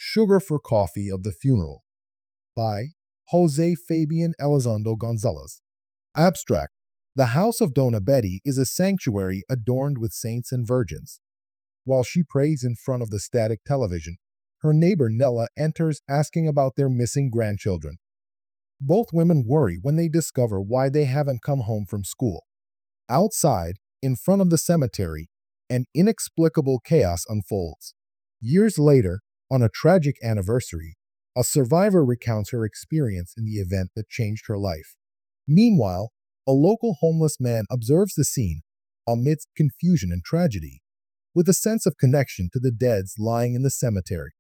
Sugar for Coffee of the Funeral by Jose Fabian Elizondo Gonzalez. Abstract. The house of Dona Betty is a sanctuary adorned with saints and virgins. While she prays in front of the static television, her neighbor Nella enters asking about their missing grandchildren. Both women worry when they discover why they haven't come home from school. Outside, in front of the cemetery, an inexplicable chaos unfolds. Years later, on a tragic anniversary, a survivor recounts her experience in the event that changed her life. Meanwhile, a local homeless man observes the scene amidst confusion and tragedy, with a sense of connection to the deads lying in the cemetery.